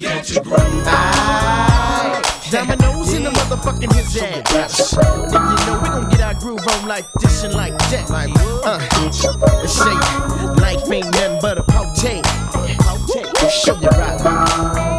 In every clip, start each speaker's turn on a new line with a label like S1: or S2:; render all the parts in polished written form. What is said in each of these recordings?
S1: Get your groove on.
S2: Dominoes in the motherfucking his ass. And you know we gon' get our groove on like this and like that. Say, life ain't nothing but a party. Show you right.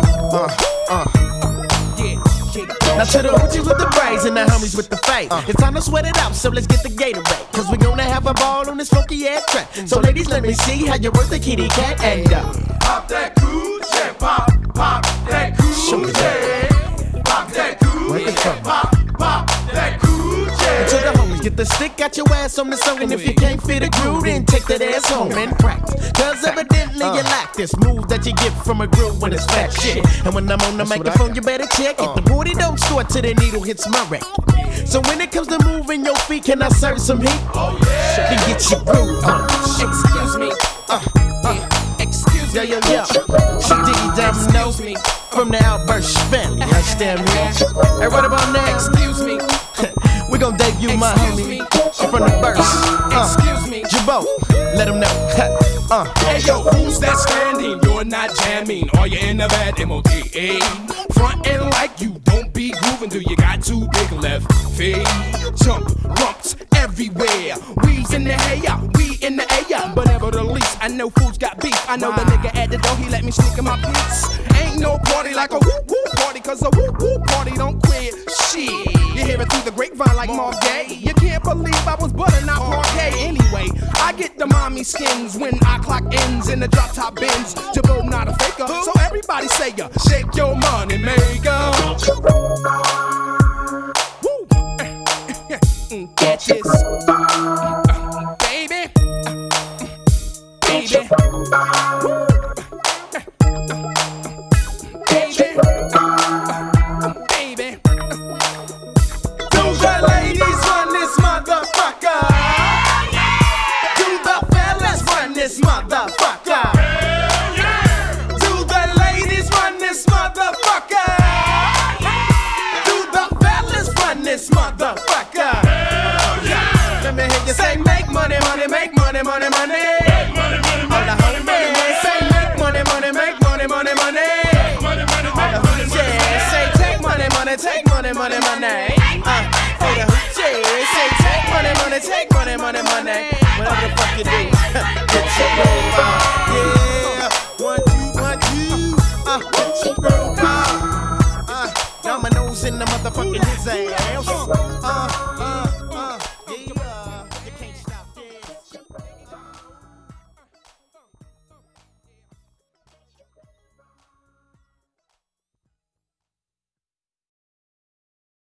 S2: Now to the OGs with the brains and the homies with the fight. It's time to sweat it out, so let's get the Gatorade. Cause we gonna have a ball on this funky ass track. So ladies, let me see how you work the kitty cat and
S1: pop that coochie, pop that coochie. Pop that coochie, pop that coochie.
S2: To the homies, get the stick, got your ass on the song. And if you can't fit a groove, then take that ass home and practice. Cause evidently you lack this move that you get from a groove when it's fat shit. And when I'm on the microphone, you better check it. The booty don't start till the needle hits my record. So when it comes to moving your feet, can I serve some heat?
S1: Oh yeah.
S2: Then get your groove on.
S3: Excuse me. Excuse me.
S2: Yeah. She did Domino me from the Outburst family. Understand me? Hey, what about next?
S3: Excuse me.
S2: We gon' debut my homie from the verse.
S3: Excuse me.
S2: Jabot, let him know.
S3: Hey yo, who's that standing? You're not jamming. Are you in the bad MOTA? Frontin' like you don't be grooving. Do you got too big left feet? Jump rumps everywhere. We's in the hair, we in the air. But nevertheless, I know fools got beef. I know the nigga at the door, he let me sneak in my piece. Ain't no party like a woo-woo party, cause a woo-woo party don't quit. Shit, you hear it through the grapevine like Marv Gaye. You can't believe I was butter, not parquet. Anyway, I get the mommy skins when I clock ends in the drop top bins. Jabot not a faker, so everybody say ya. Shake your money maker. Woo. Get this, baby, baby. Woo. Baby.
S2: Do the ladies run this motherfucker? Do the fellas run this motherfucker? Do the ladies run this motherfucker? Do the fellas run this motherfucker? Let me hear you say make money, money, make money, money, money. All the homies say make money, money, make money, money, money. Yeah, say take money, money, take money, money, money. For the hoochie, say take money, money, take money, money, money. Whatever the fuck you do, get your groove on. Yeah, 1, 2, 1, 2. Get your groove on. Dominoes in the motherfucking his ass.